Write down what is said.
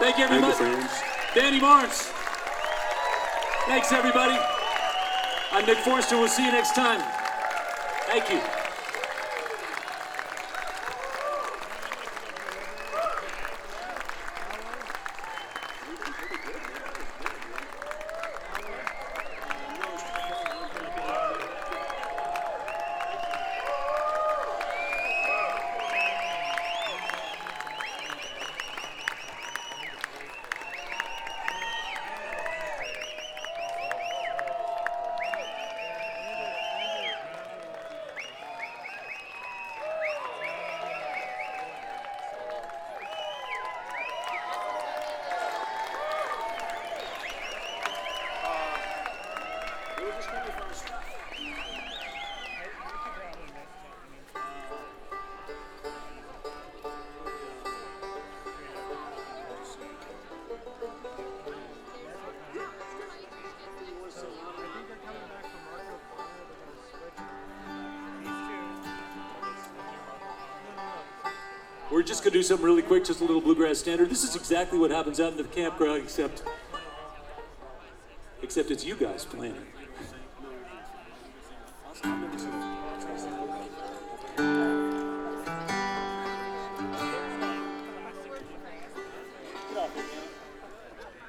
Thank you, everybody. Thank you, friends. Danny Barnes. Thanks, everybody. I'm Nick Forster. We'll see you next time. Thank you. We're just gonna do something really quick, just a little bluegrass standard. This is exactly what happens out in the campground, except it's you guys playing it.